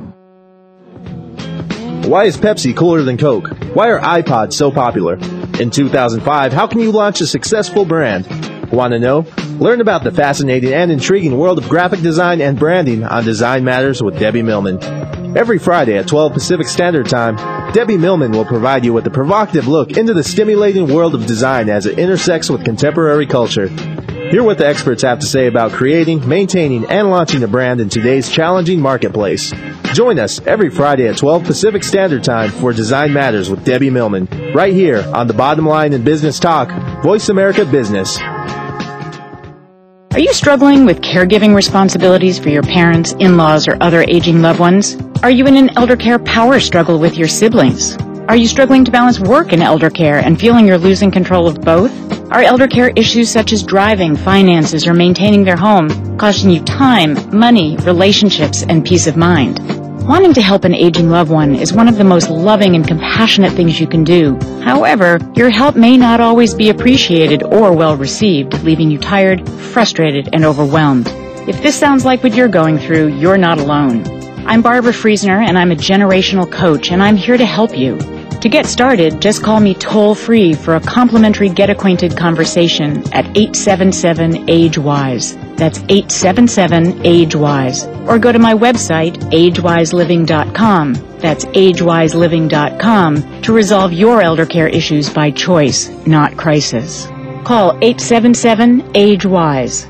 Why is Pepsi cooler than Coke? Why are iPods so popular? In two thousand five, how can you launch a successful brand? Want to know? Learn about the fascinating and intriguing world of graphic design and branding on Design Matters with Debbie Millman. Every Friday at twelve Pacific Standard Time, Debbie Millman will provide you with a provocative look into the stimulating world of design as it intersects with contemporary culture. Hear what the experts have to say about creating, maintaining, and launching a brand in today's challenging marketplace. Join us every Friday at twelve Pacific Standard Time for Design Matters with Debbie Millman, right here on the Bottom Line in Business Talk, Voice America Business. Are you struggling with caregiving responsibilities for your parents, in-laws, or other aging loved ones? Are you in an elder care power struggle with your siblings? Are you struggling to balance work and elder care and feeling you're losing control of both? Are elder care issues such as driving, finances, or maintaining their home costing you time, money, relationships, and peace of mind? Wanting to help an aging loved one is one of the most loving and compassionate things you can do. However, your help may not always be appreciated or well received, leaving you tired, frustrated, and overwhelmed. If this sounds like what you're going through, you're not alone. I'm Barbara Friesner, and I'm a generational coach, and I'm here to help you. To get started, just call me toll-free for a complimentary get-acquainted conversation at eight seven seven, age wise. That's eight seven seven, age wise. Or go to my website, age wise living dot com. That's age wise living dot com to resolve your elder care issues by choice, not crisis. Call eight seven seven, age wise.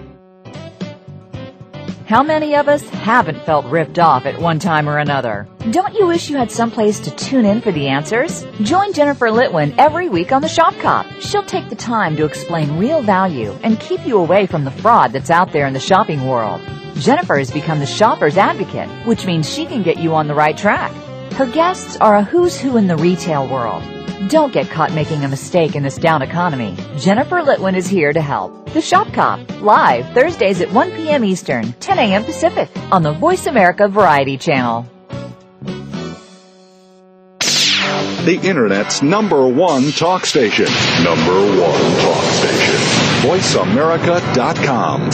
How many of us haven't felt ripped off at one time or another? Don't you wish you had someplace to tune in for the answers? Join Jennifer Litwin every week on The Shop Cop. She'll take the time to explain real value and keep you away from the fraud that's out there in the shopping world. Jennifer has become the shopper's advocate, which means she can get you on the right track. Her guests are a who's who in the retail world. Don't get caught making a mistake in this down economy. Jennifer Litwin is here to help. The Shop Cop, live Thursdays at one p.m. Eastern, ten a.m. Pacific, on the Voice America Variety Channel. The Internet's number one talk station. Number one talk station. voice america dot com.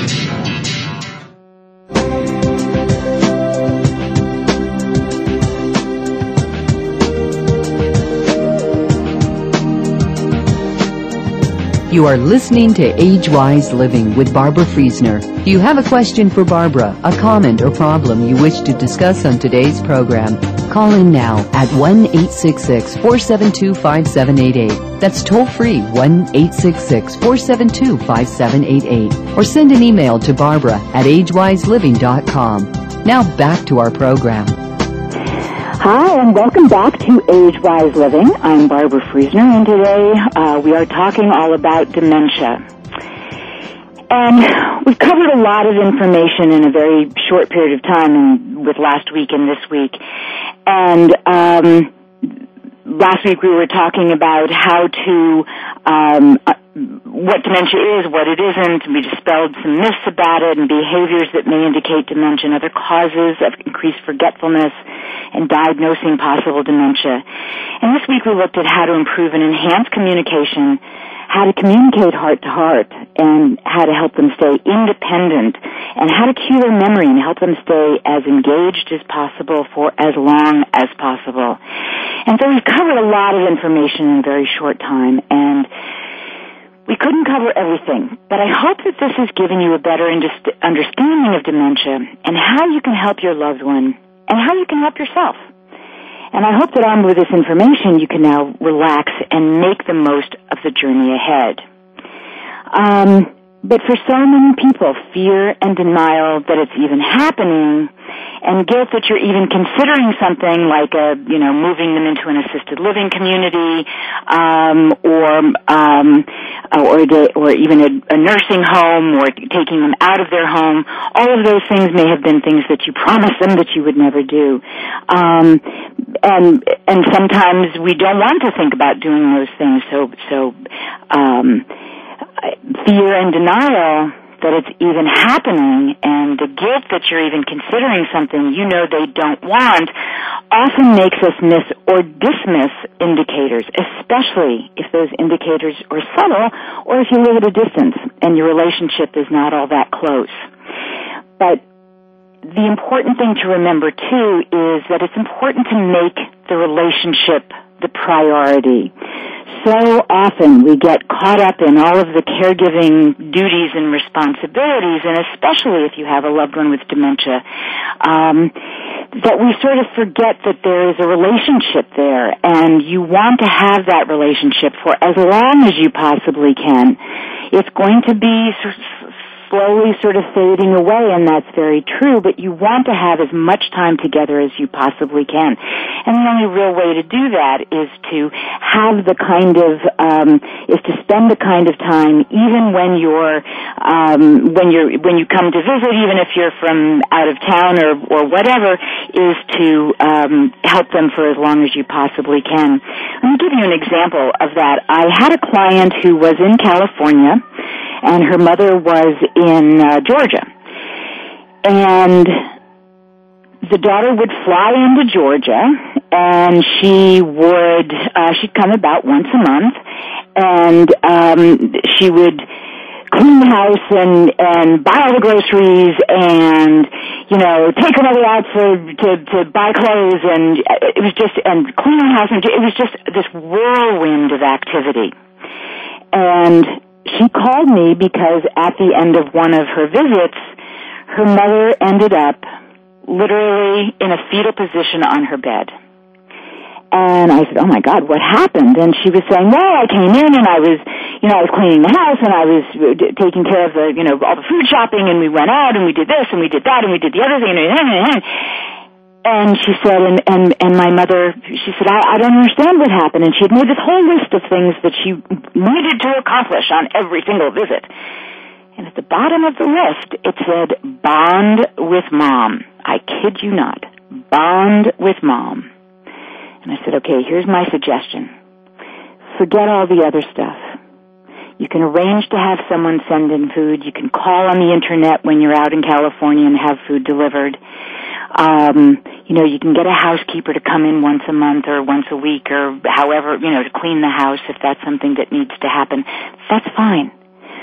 You are listening to Age-Wise Living with Barbara Friesner. Do you have a question for Barbara, a comment or problem you wish to discuss on today's program? Call in now at one eight six six, four seven two, five seven eight eight. That's toll-free, one eight six six, four seven two, five seven eight eight. Or send an email to Barbara at age wise living dot com. Now back to our program. Hi, and welcome back to Age Wise Living. I'm Barbara Friesner, and today uh, we are talking all about dementia. And we've covered a lot of information in a very short period of time, in, with last week and this week. And um, last week we were talking about how to, um, uh, what dementia is, what it isn't. We dispelled some myths about it and behaviors that may indicate dementia and other causes of increased forgetfulness and diagnosing possible dementia. And this week we looked at how to improve and enhance communication, how to communicate heart to heart, and how to help them stay independent, and how to cue their memory and help them stay as engaged as possible for as long as possible. And so we've covered a lot of information in a very short time, and we couldn't cover everything, but I hope that this has given you a better understanding of dementia and how you can help your loved one and how you can help yourself. And I hope that armed with this information, you can now relax and make the most of the journey ahead. Um, but for so many people, fear and denial that it's even happening, and guilt that you're even considering something like a, you know, moving them into an assisted living community, um, or um, or the, or even a, a nursing home, or taking them out of their home. All of those things may have been things that you promised them that you would never do, um, and and sometimes we don't want to think about doing those things. So so um, fear and denial that it's even happening, and the guilt that you're even considering something you know they don't want, often makes us miss or dismiss indicators, especially if those indicators are subtle or if you live at a distance and your relationship is not all that close. But the important thing to remember, too, is that it's important to make the relationship the priority. So often we get caught up in all of the caregiving duties and responsibilities, and especially if you have a loved one with dementia, um, that we sort of forget that there is a relationship there, and you want to have that relationship for as long as you possibly can. it's going to be slowly sort of fading away, and that's very true, but you want to have as much time together as you possibly can. And the only real way to do that is to have the kind of, um, is to spend the kind of time, even when you're, um, when you're, when you come to visit, even if you're from out of town or, or whatever, is to, um, help them for as long as you possibly can. Let me give you an example of that. I had a client who was in California, and her mother was in uh, Georgia. And the daughter would fly into Georgia, and she would, uh, she'd come about once a month, and um, she would clean the house and, and buy all the groceries and, you know, take her mother out for, to, to buy clothes, and it was just, and clean the house, and it was just this whirlwind of activity. And she called me because at the end of one of her visits, her mother ended up literally in a fetal position on her bed. And I said, oh my God, what happened? And she was saying, well, I came in and I was, you know, I was cleaning the house and I was taking care of the, you know, all the food shopping, and we went out and we did this and we did that and we did the other thing. And she said, and, and, and my mother, she said, I, I don't understand what happened. And she had made this whole list of things that she needed to accomplish on every single visit. And at the bottom of the list, it said, bond with mom. I kid you not. Bond with mom. And I said, okay, here's my suggestion. Forget all the other stuff. You can arrange to have someone send in food. You can call on the internet when you're out in California and have food delivered. Um, you know, you can get a housekeeper to come in once a month or once a week or however, you know, to clean the house if that's something that needs to happen. That's fine.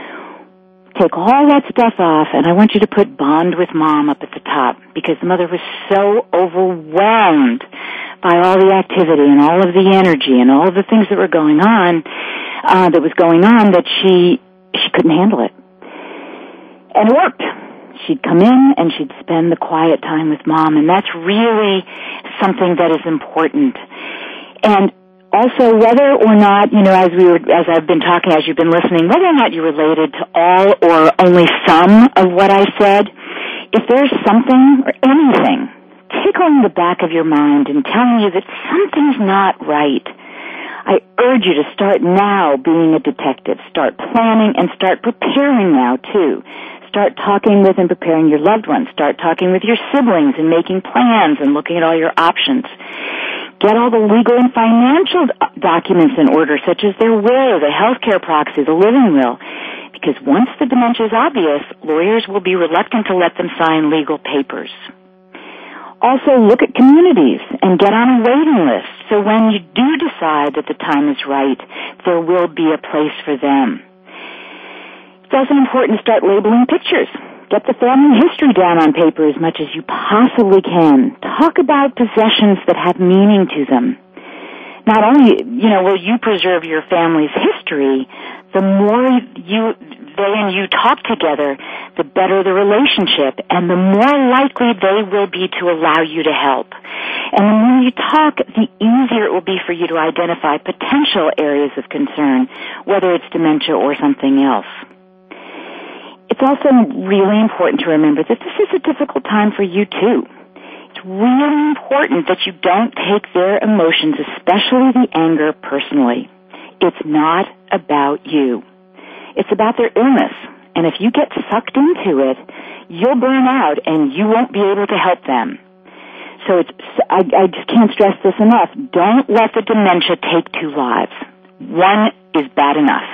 Take all that stuff off, and I want you to put bond with mom up at the top, because the mother was so overwhelmed by all the activity and all of the energy and all of the things that were going on, uh, that was going on, that she, she couldn't handle it. And it worked. She'd come in and she'd spend the quiet time with mom, and that's really something that is important. And also, whether or not, you know, as we were, as I've been talking, as you've been listening, whether or not you're related to all or only some of what I said, if there's something or anything tickling the back of your mind and telling you that something's not right, I urge you to start now being a detective. Start planning and start preparing now, too. Start talking with and preparing your loved ones. Start talking with your siblings and making plans and looking at all your options. Get all the legal and financial documents in order, such as their will, the healthcare proxy, the living will. Because once the dementia is obvious, lawyers will be reluctant to let them sign legal papers. Also, look at communities and get on a waiting list, so when you do decide that the time is right, there will be a place for them. It's also important to start labeling pictures. Get the family history down on paper as much as you possibly can. Talk about possessions that have meaning to them. Not only, you know, will you preserve your family's history, the more you, they and you talk together, the better the relationship, and the more likely they will be to allow you to help. And the more you talk, the easier it will be for you to identify potential areas of concern, whether it's dementia or something else. It's also really important to remember that this is a difficult time for you, too. It's really important that you don't take their emotions, especially the anger, personally. It's not about you. It's about their illness. And if you get sucked into it, you'll burn out and you won't be able to help them. So it's, I, I just can't stress this enough. Don't let the dementia take two lives. One is bad enough.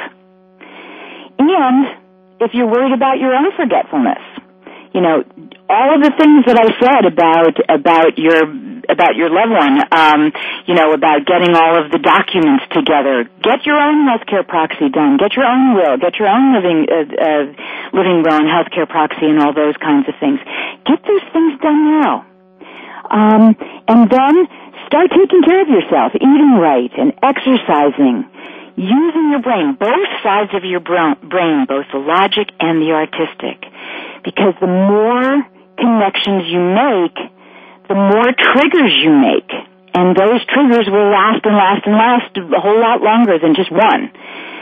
And if you're worried about your own forgetfulness, you know, all of the things that I said about about your about your loved one, um, you know, about getting all of the documents together, get your own healthcare proxy done, get your own will, get your own living uh, uh, living will and healthcare proxy, and all those kinds of things. Get those things done now, um, and then start taking care of yourself, eating right and exercising. Using your brain, both sides of your brain, both the logic and the artistic. Because the more connections you make, the more triggers you make. And those triggers will last and last and last a whole lot longer than just one.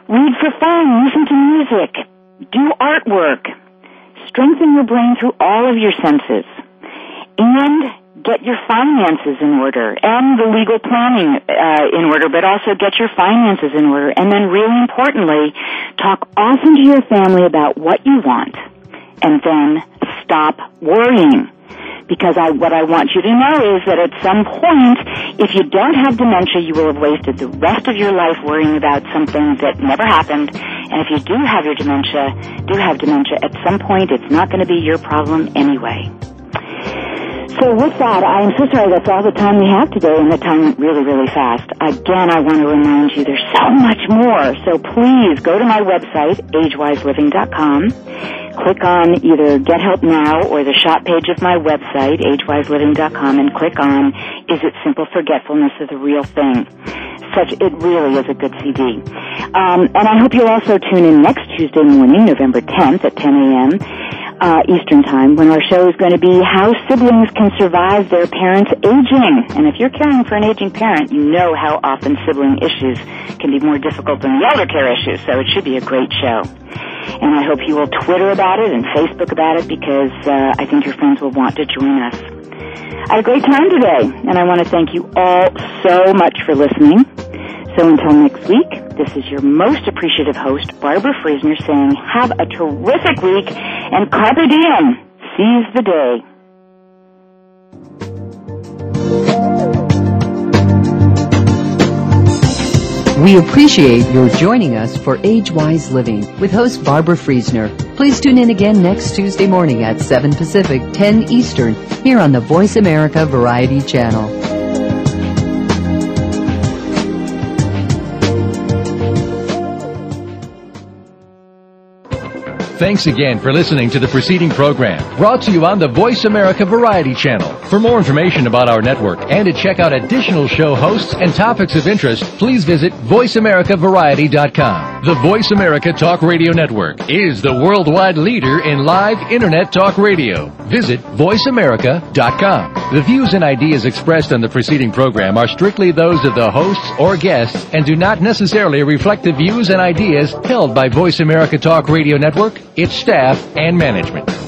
Read for fun, listen to music, do artwork, strengthen your brain through all of your senses, and get your finances in order, and the legal planning uh, in order, but also get your finances in order. And then really importantly, talk often to your family about what you want, and then stop worrying. Because I, what I want you to know is that at some point, if you don't have dementia, you will have wasted the rest of your life worrying about something that never happened. And if you do have your dementia, do have dementia, at some point it's not going to be your problem anyway. So with that, I am so sorry that's all the time we have today, and the time went really, really fast. Again, I want to remind you there's so much more. So please go to my website, age wise living dot com. Click on either Get Help Now or the shop page of my website, age wise living dot com, and click on Is It Simple Forgetfulness of the Real Thing? Such, it really is a good C D. Um, and I hope you'll also tune in next Tuesday morning, November tenth at ten a.m., Uh, Eastern Time, when our show is going to be How Siblings Can Survive Their Parents' Aging. And if you're caring for an aging parent, you know how often sibling issues can be more difficult than the elder care issues, so it should be a great show. And I hope you will Twitter about it and Facebook about it, because uh, I think your friends will want to join us. I had a great time today, and I want to thank you all so much for listening. So until next week, this is your most appreciative host, Barbara Friesner, saying have a terrific week, and carpe diem, seize the day. We appreciate your joining us for Age-Wise Living with host Barbara Friesner. Please tune in again next Tuesday morning at seven Pacific, ten Eastern, here on the Voice America Variety Channel. Thanks again for listening to the preceding program, brought to you on the Voice America Variety Channel. For more information about our network and to check out additional show hosts and topics of interest, please visit voice america variety dot com. The Voice America Talk Radio Network is the worldwide leader in live Internet talk radio. Visit voice america dot com. The views and ideas expressed on the preceding program are strictly those of the hosts or guests and do not necessarily reflect the views and ideas held by Voice America Talk Radio Network, its staff, and management.